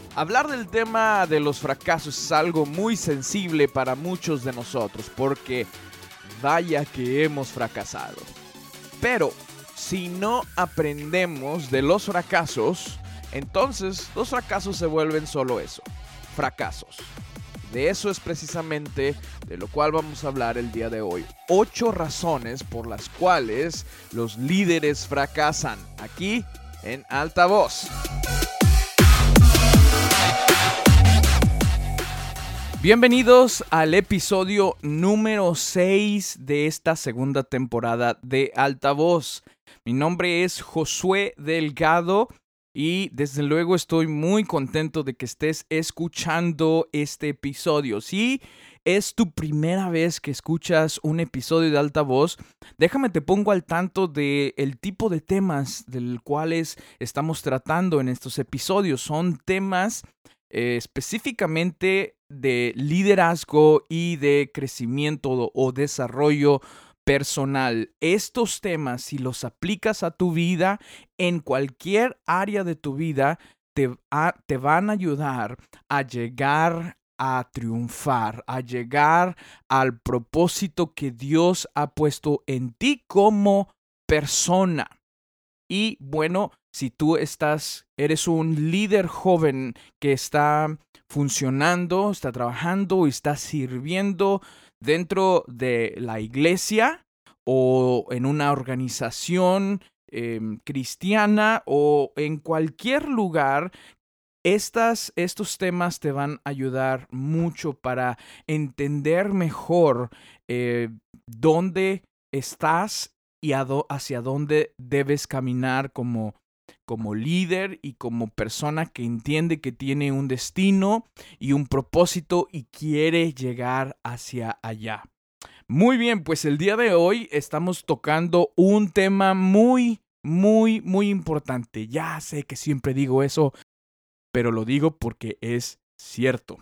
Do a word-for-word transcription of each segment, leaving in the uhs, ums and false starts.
Hablar del tema de los fracasos es algo muy sensible para muchos de nosotros, porque vaya que hemos fracasado. Pero si no aprendemos de los fracasos, entonces los fracasos se vuelven solo eso, fracasos. De eso es precisamente de lo cual vamos a hablar el día de hoy. Ocho razones por las cuales los líderes fracasan, aquí en Altavoz. Bienvenidos al episodio número seis de esta segunda temporada de Altavoz. Mi nombre es Josué Delgado y desde luego estoy muy contento de que estés escuchando este episodio. Si es tu primera vez que escuchas un episodio de Altavoz, déjame te pongo al tanto del tipo de temas del cuales estamos tratando en estos episodios. Son temas eh, específicamente de liderazgo y de crecimiento o desarrollo personal. Estos temas, si los aplicas a tu vida, en cualquier área de tu vida, te, a, te van a ayudar a llegar a triunfar, a llegar al propósito que Dios ha puesto en ti como persona. Y bueno, si tú estás, eres un líder joven que está funcionando, está trabajando y está sirviendo dentro de la iglesia o en una organización eh, cristiana o en cualquier lugar, estas, estos temas te van a ayudar mucho para entender mejor eh, dónde estás y hacia dónde debes caminar como, como líder y como persona que entiende que tiene un destino y un propósito y quiere llegar hacia allá. Muy bien, pues el día de hoy estamos tocando un tema muy, muy, muy importante. Ya sé que siempre digo eso, pero lo digo porque es cierto.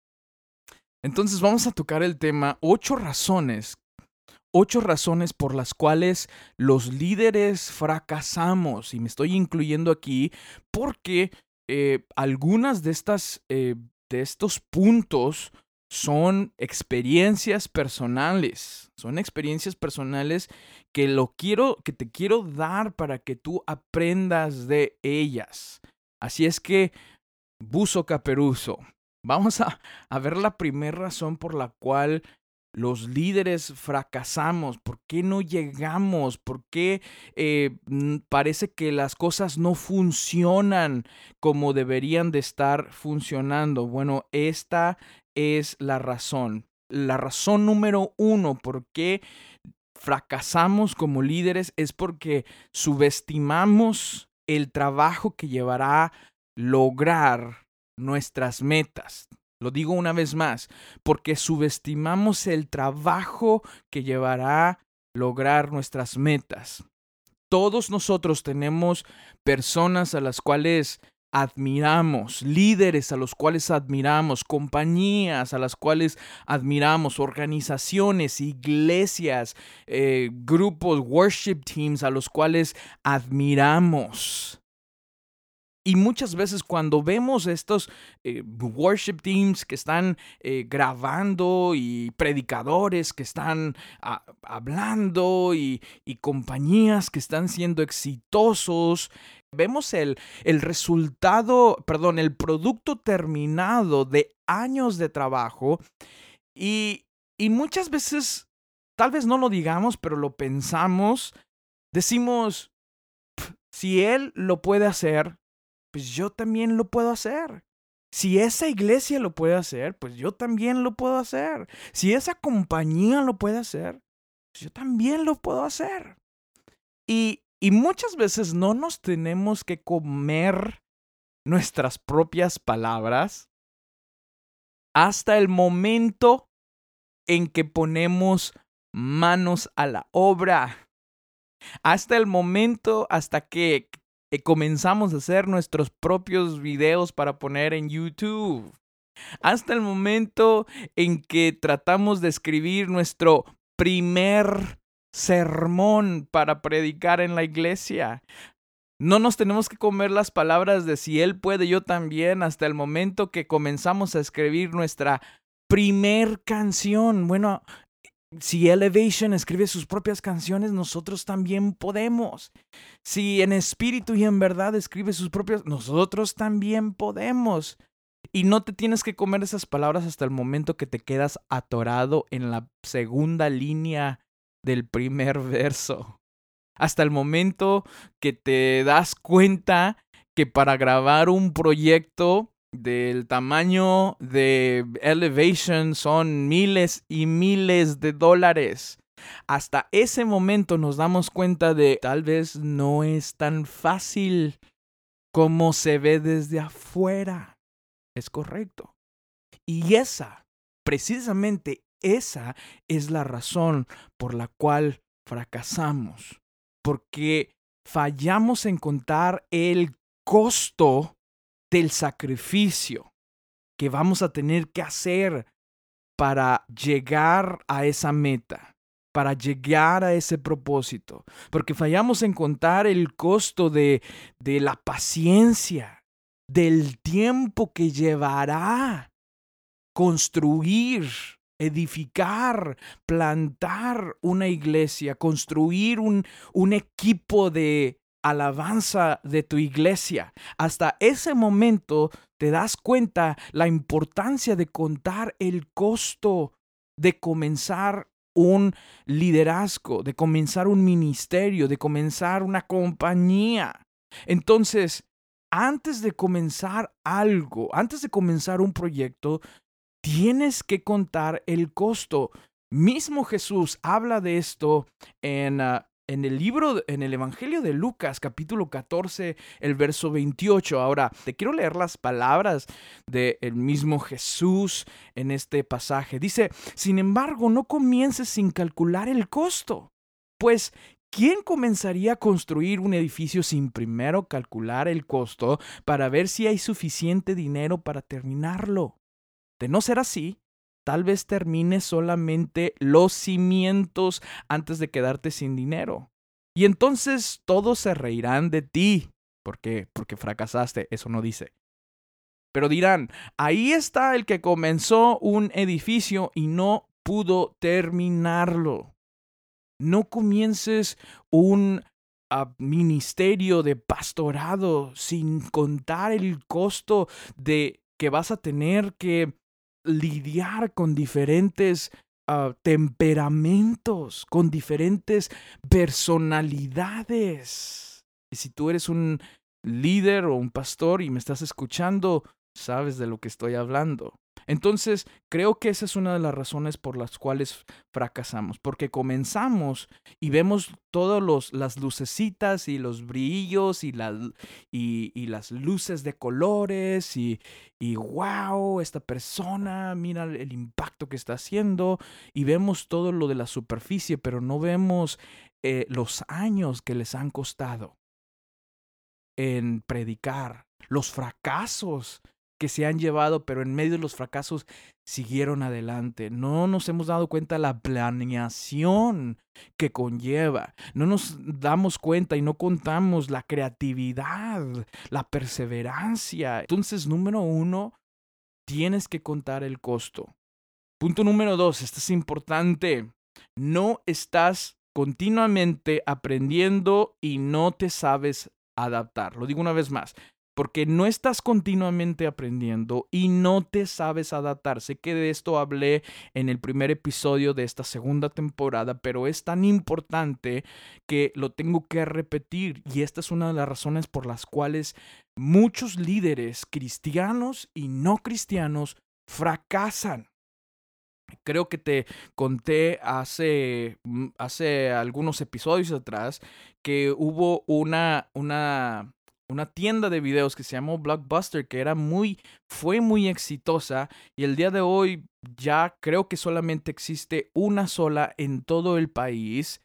Entonces vamos a tocar el tema ocho razones Ocho razones por las cuales los líderes fracasamos. Y me estoy incluyendo aquí porque eh, algunas de estas eh, de estos puntos son experiencias personales. Son experiencias personales que lo quiero, que te quiero dar para que tú aprendas de ellas. Así es que, buzo caperuso, vamos a, a ver la primera razón por la cual los líderes fracasamos. ¿Por qué no llegamos? ¿Por qué eh, parece que las cosas no funcionan como deberían de estar funcionando? Bueno, esta es la razón. La razón número uno por qué fracasamos como líderes es porque subestimamos el trabajo que llevará lograr nuestras metas. Lo digo una vez más, porque subestimamos el trabajo que llevará lograr nuestras metas. Todos nosotros tenemos personas a las cuales admiramos, líderes a los cuales admiramos, compañías a las cuales admiramos, organizaciones, iglesias, eh, grupos, worship teams a los cuales admiramos. Y muchas veces cuando vemos estos eh, worship teams que están eh, grabando y predicadores que están a, hablando y, y compañías que están siendo exitosos, vemos el, el resultado, perdón, el producto terminado de años de trabajo y, y muchas veces, tal vez no lo digamos, pero lo pensamos, decimos, si él lo puede hacer, pues yo también lo puedo hacer. Si esa iglesia lo puede hacer, pues yo también lo puedo hacer. Si esa compañía lo puede hacer, pues yo también lo puedo hacer. Y, y muchas veces no nos tenemos que comer nuestras propias palabras hasta el momento en que ponemos manos a la obra. Hasta el momento, hasta que Eh, comenzamos a hacer nuestros propios videos para poner en YouTube. Hasta el momento en que tratamos de escribir nuestro primer sermón para predicar en la iglesia. No nos tenemos que comer las palabras de si él puede, yo también, hasta el momento que comenzamos a escribir nuestra primer canción. Bueno, si Elevation escribe sus propias canciones, nosotros también podemos. Si en espíritu y en verdad escribe sus propias, nosotros también podemos. Y no te tienes que comer esas palabras hasta el momento que te quedas atorado en la segunda línea del primer verso. Hasta el momento que te das cuenta que para grabar un proyecto del tamaño de Elevation son miles y miles de dólares. Hasta ese momento nos damos cuenta de tal vez no es tan fácil como se ve desde afuera. Es correcto. Y esa, precisamente esa es la razón por la cual fracasamos. Porque fallamos en contar el costo del sacrificio que vamos a tener que hacer para llegar a esa meta, para llegar a ese propósito. Porque fallamos en contar el costo de, de la paciencia, del tiempo que llevará construir, edificar, plantar una iglesia, construir un, un equipo de alabanza de tu iglesia. Hasta ese momento te das cuenta la importancia de contar el costo de comenzar un liderazgo, de comenzar un ministerio, de comenzar una compañía. Entonces, antes de comenzar algo, antes de comenzar un proyecto, tienes que contar el costo. Mismo Jesús habla de esto en, uh, en el libro, en el Evangelio de Lucas, capítulo catorce, el verso veintiocho. Ahora, te quiero leer las palabras del mismo Jesús en este pasaje. Dice, sin embargo, no comiences sin calcular el costo, pues ¿quién comenzaría a construir un edificio sin primero calcular el costo para ver si hay suficiente dinero para terminarlo? De no ser así, tal vez termines solamente los cimientos antes de quedarte sin dinero. Y entonces todos se reirán de ti. ¿Por qué? Porque fracasaste, eso no dice. Pero dirán, ahí está el que comenzó un edificio y no pudo terminarlo. No comiences un uh, ministerio de pastorado sin contar el costo de que vas a tener que lidiar con diferentes uh, temperamentos, con diferentes personalidades. Y si tú eres un líder o un pastor y me estás escuchando, sabes de lo que estoy hablando. Entonces, creo que esa es una de las razones por las cuales fracasamos, porque comenzamos y vemos todas las lucecitas y los brillos y, la, y, y las luces de colores y, y wow, esta persona, mira el impacto que está haciendo, y vemos todo lo de la superficie, pero no vemos eh, los años que les han costado en predicar, los fracasos que se han llevado, pero en medio de los fracasos siguieron adelante. No nos hemos dado cuenta de la planeación que conlleva. No nos damos cuenta y no contamos la creatividad, la perseverancia. Entonces, número uno, tienes que contar el costo. Punto número dos, esto es importante. No estás continuamente aprendiendo y no te sabes adaptar. Lo digo una vez más. Porque no estás continuamente aprendiendo y no te sabes adaptar. Sé que de esto hablé en el primer episodio de esta segunda temporada, pero es tan importante que lo tengo que repetir. Y esta es una de las razones por las cuales muchos líderes cristianos y no cristianos fracasan. Creo que te conté hace, hace algunos episodios atrás que hubo una... una una tienda de videos que se llamó Blockbuster, que era muy, fue muy exitosa, y el día de hoy ya creo que solamente existe una sola en todo el país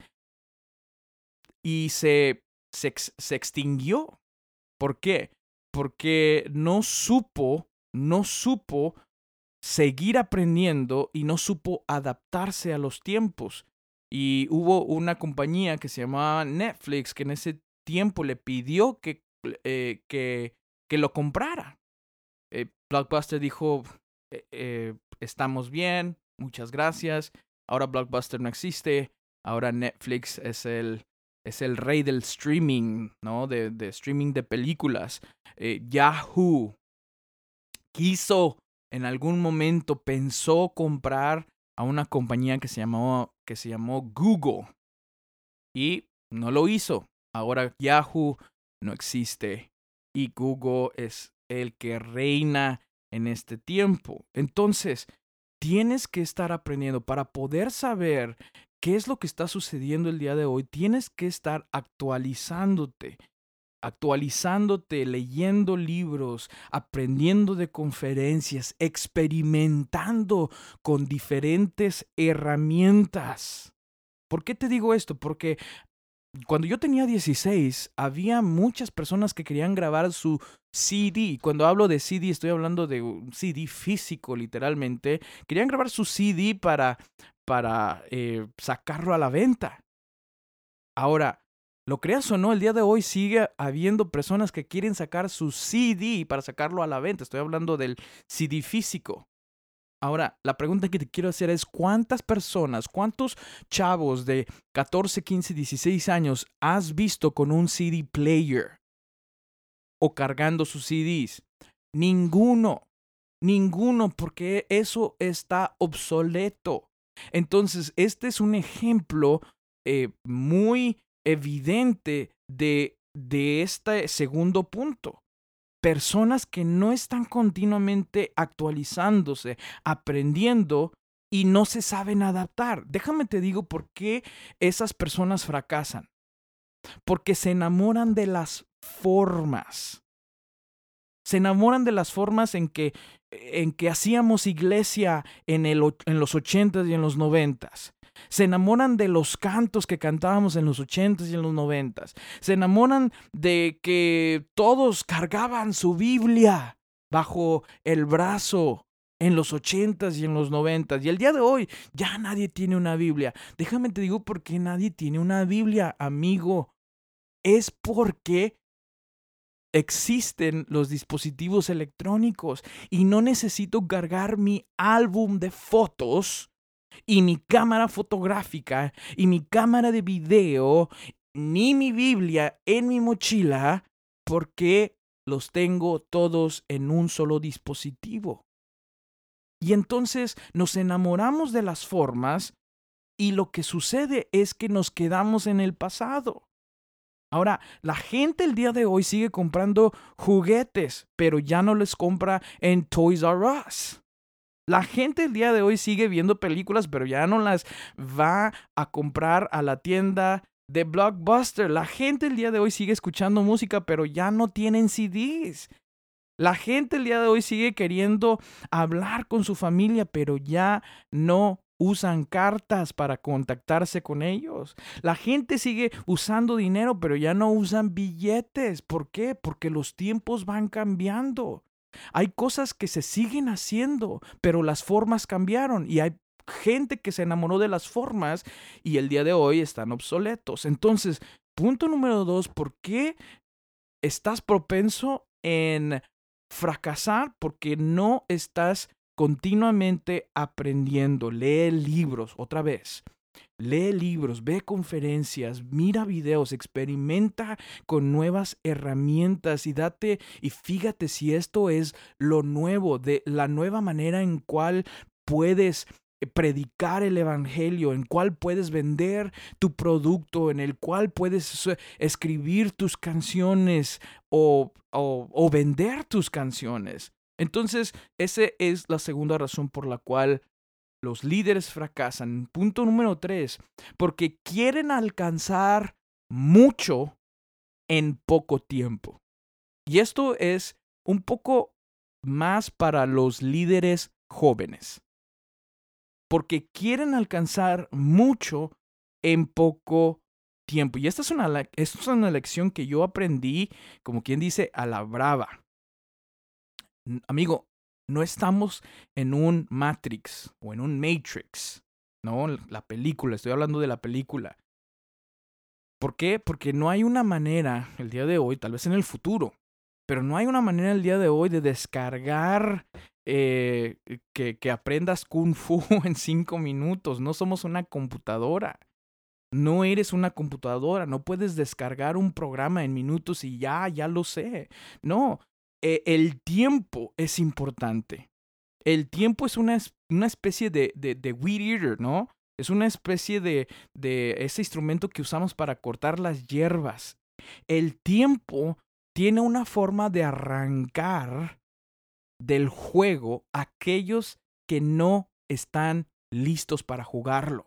y se, se, se extinguió. ¿Por qué? Porque no supo, no supo seguir aprendiendo y no supo adaptarse a los tiempos. Y hubo una compañía que se llamaba Netflix, que en ese tiempo le pidió que, eh, que, que lo comprara. Eh, Blockbuster dijo, eh, eh, estamos bien, muchas gracias. Ahora Blockbuster no existe. Ahora Netflix es el, es el rey del streaming, ¿no? De, de streaming de películas. Eh, Yahoo quiso, en algún momento pensó comprar a una compañía que se llamó, que se llamó Google. Y no lo hizo. Ahora Yahoo no existe. Y Google es el que reina en este tiempo. Entonces, tienes que estar aprendiendo para poder saber qué es lo que está sucediendo el día de hoy. Tienes que estar actualizándote. Actualizándote, leyendo libros, aprendiendo de conferencias, experimentando con diferentes herramientas. ¿Por qué te digo esto? Porque cuando yo tenía dieciséis, había muchas personas que querían grabar su C D. Cuando hablo de C D, estoy hablando de un C D físico, literalmente. Querían grabar su C D para, para eh, sacarlo a la venta. Ahora, lo creas o no, el día de hoy sigue habiendo personas que quieren sacar su C D para sacarlo a la venta. Estoy hablando del C D físico. Ahora, la pregunta que te quiero hacer es, ¿cuántas personas, cuántos chavos de catorce, quince, dieciséis años has visto con un C D player o cargando sus C Ds? Ninguno, ninguno, porque eso está obsoleto. Entonces, este es un ejemplo eh, muy evidente de, de este segundo punto. Personas que no están continuamente actualizándose, aprendiendo y no se saben adaptar. Déjame te digo por qué esas personas fracasan. Porque se enamoran de las formas. Se enamoran de las formas en que, en que hacíamos iglesia en, el, en los ochentas y en los noventas. Se enamoran de los cantos que cantábamos en los ochentas y en los noventas. Se enamoran de que todos cargaban su Biblia bajo el brazo en los ochentas y en los noventas. Y el día de hoy ya nadie tiene una Biblia. Déjame te digo por qué nadie tiene una Biblia, amigo. Es porque existen los dispositivos electrónicos y no necesito cargar mi álbum de fotos y mi cámara fotográfica y mi cámara de video ni mi Biblia en mi mochila porque los tengo todos en un solo dispositivo. Y entonces nos enamoramos de las formas y lo que sucede es que nos quedamos en el pasado. Ahora, la gente el día de hoy sigue comprando juguetes, pero ya no les compra en Toys R Us. La gente el día de hoy sigue viendo películas, pero ya no las va a comprar a la tienda de Blockbuster. La gente el día de hoy sigue escuchando música, pero ya no tienen C Ds. La gente el día de hoy sigue queriendo hablar con su familia, pero ya no usan cartas para contactarse con ellos. La gente sigue usando dinero, pero ya no usan billetes. ¿Por qué? Porque los tiempos van cambiando. Hay cosas que se siguen haciendo, pero las formas cambiaron y hay gente que se enamoró de las formas y el día de hoy están obsoletos. Entonces, punto número dos, ¿por qué estás propenso en fracasar? Porque no estás continuamente aprendiendo. Lee libros, otra vez. Lee libros, ve conferencias, mira videos, experimenta con nuevas herramientas y date y fíjate si esto es lo nuevo, de la nueva manera en cual puedes predicar el evangelio, en cual puedes vender tu producto, en el cual puedes escribir tus canciones o, o, o vender tus canciones. Entonces, esa es la segunda razón por la cual los líderes fracasan. Punto número tres, porque quieren alcanzar mucho en poco tiempo. Y esto es un poco más para los líderes jóvenes. Porque quieren alcanzar mucho en poco tiempo. Y esta es una, esta es una lección que yo aprendí, como quien dice, a la brava. Amigo, no estamos en un Matrix o en un Matrix, ¿no? La película, estoy hablando de la película. ¿Por qué? Porque no hay una manera el día de hoy, tal vez en el futuro, pero no hay una manera el día de hoy de descargar eh, que, que aprendas Kung Fu en cinco minutos. No somos una computadora. No eres una computadora. No puedes descargar un programa en minutos y ya, ya lo sé. No, eh, el tiempo es importante. El tiempo es una, una especie de, de, de weed eater, ¿no? Es una especie de, de ese instrumento que usamos para cortar las hierbas. El tiempo tiene una forma de arrancar del juego a aquellos que no están listos para jugarlo.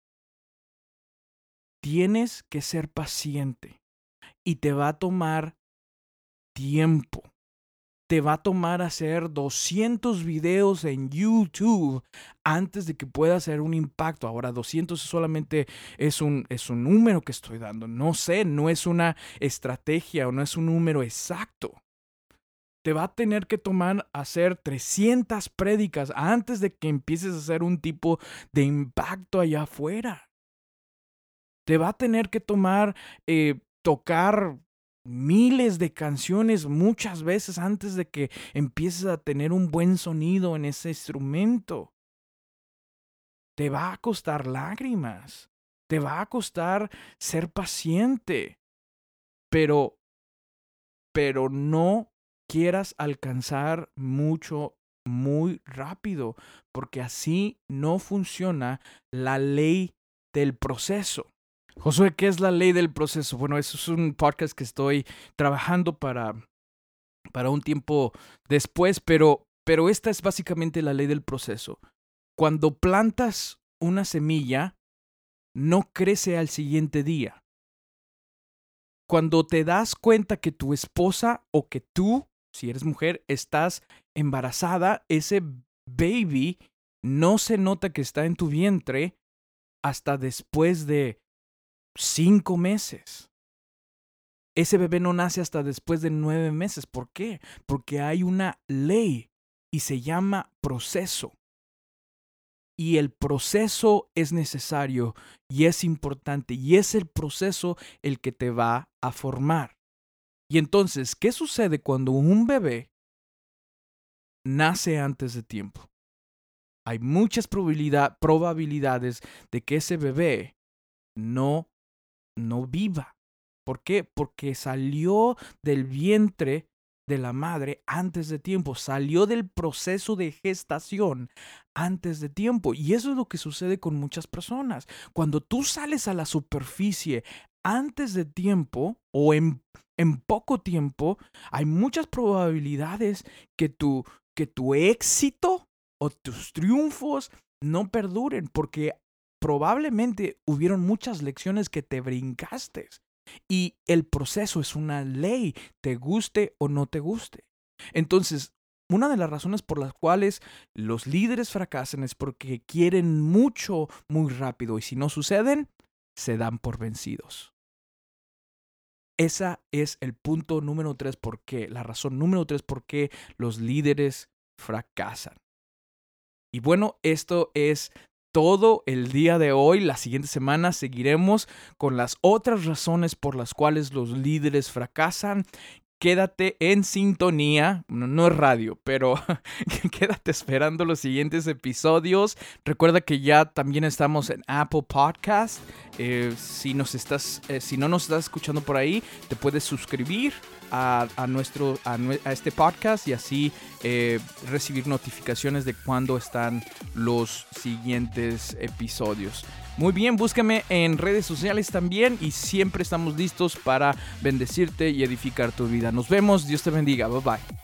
Tienes que ser paciente y te va a tomar tiempo. Te va a tomar hacer doscientos videos en YouTube antes de que pueda hacer un impacto. Ahora, doscientos solamente es un, es un número que estoy dando. No sé, no es una estrategia o no es un número exacto. Te va a tener que tomar hacer trescientas prédicas antes de que empieces a hacer un tipo de impacto allá afuera. Te va a tener que tomar eh, tocar miles de canciones muchas veces antes de que empieces a tener un buen sonido en ese instrumento. Te va a costar lágrimas. Te va a costar ser paciente. Pero, pero no quieras alcanzar mucho muy rápido, porque así no funciona la ley del proceso. Josué, ¿qué es la ley del proceso? Bueno, eso es un podcast que estoy trabajando para, para un tiempo después, pero, pero esta es básicamente la ley del proceso. Cuando plantas una semilla, no crece al siguiente día. Cuando te das cuenta que tu esposa o que tú, si eres mujer, estás embarazada, ese baby no se nota que está en tu vientre hasta después de cinco meses. Ese bebé no nace hasta después de nueve meses. ¿Por qué? Porque hay una ley y se llama proceso. Y el proceso es necesario y es importante y es el proceso el que te va a formar. Y entonces, ¿qué sucede cuando un bebé nace antes de tiempo? Hay muchas probabilidad, probabilidades de que ese bebé no, no viva. ¿Por qué? Porque salió del vientre de la madre antes de tiempo, salió del proceso de gestación antes de tiempo. Y eso es lo que sucede con muchas personas. Cuando tú sales a la superficie antes de tiempo o en, en poco tiempo, hay muchas probabilidades que tu, que tu éxito o tus triunfos no perduren, porque probablemente hubieron muchas lecciones que te brincaste. Y el proceso es una ley, te guste o no te guste. Entonces, una de las razones por las cuales los líderes fracasan es porque quieren mucho muy rápido y si no suceden, se dan por vencidos. Ese es el punto número tres, por qué, la razón número tres por qué los líderes fracasan. Y bueno, esto es todo el día de hoy. La siguiente semana seguiremos con las otras razones por las cuales los líderes fracasan. Quédate en sintonía, no, no es radio, pero quédate esperando los siguientes episodios. Recuerda que ya también estamos en Apple Podcast. Eh, si, nos estás, eh, si no nos estás escuchando por ahí, te puedes suscribir a, a, nuestro, a, a este podcast y así eh, recibir notificaciones de cuándo están los siguientes episodios. Muy bien, búscame en redes sociales también y siempre estamos listos para bendecirte y edificar tu vida. Nos vemos, Dios te bendiga, bye bye.